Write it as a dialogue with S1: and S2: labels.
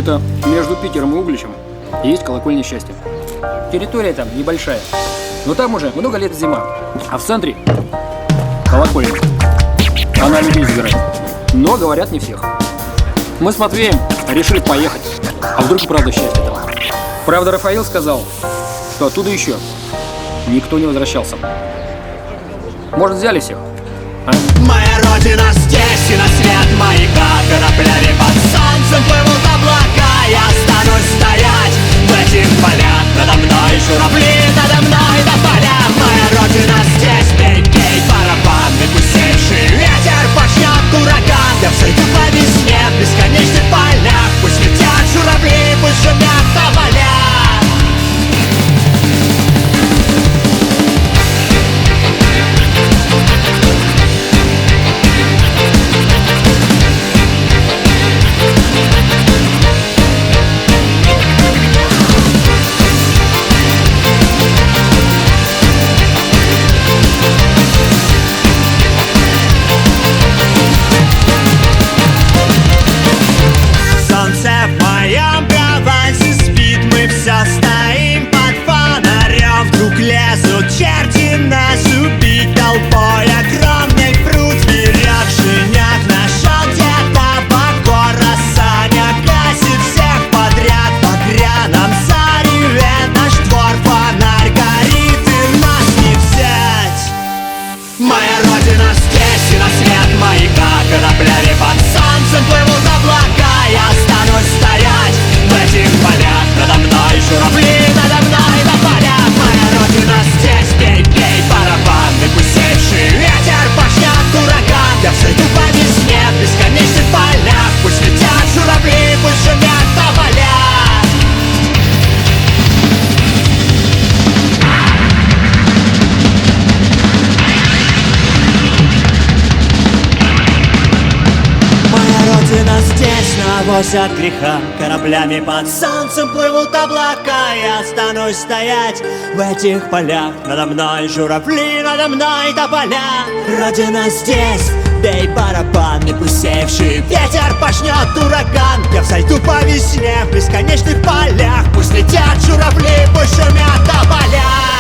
S1: Где-то между Питером и Угличем есть колокольня счастья. Территория там небольшая, но там уже много лет зима, а в центре колокольня. Она людей забирает, но говорят не всех. Мы с Матвеем решили поехать, а вдруг и правда счастье там. Правда, Рафаил сказал, что оттуда еще никто не возвращался. Может, взяли всех? А?
S2: Моя родина здесь, и на свет маяка кораблями под солнцем плывут облака. Я останусь стоять в этих полях. Надо мной журавли, надо мной до поля. Моя родина здесь, пей, пей, барабаны, пустейший ветер почнет ураган. Я взойду по весне в бесконечных полях. Пусть летят журавли, пусть шумят тополя. Черти нас убить толпой огромный пруд вперед. Шиняк нашел где-то покор, Саня гасит всех подряд. Багряном зареве наш двор, фонарь горит и нас не взять. Моя родина здесь, и на свет маяка кораблями под солнцем плывут облака. Я останусь стоять в этих полях. Надо мной журавли, надо мной до поля. Моя родина здесь, пей, пей, барабаны, пустейший ветер почнет ураган. Я взойду по весне в бесконечных полях. Пусть летят журавли, пусть шумят тополя. Родина здесь, навоз от греха. Кораблями под солнцем плывут облака. Я останусь стоять в этих полях. Надо мной журавли, надо мной тополя. Родина здесь, бей барабаны, пусть севший ветер почнет ураган. Я взойду по весне в бесконечных полях. Пусть летят журавли, пусть шумят тополя.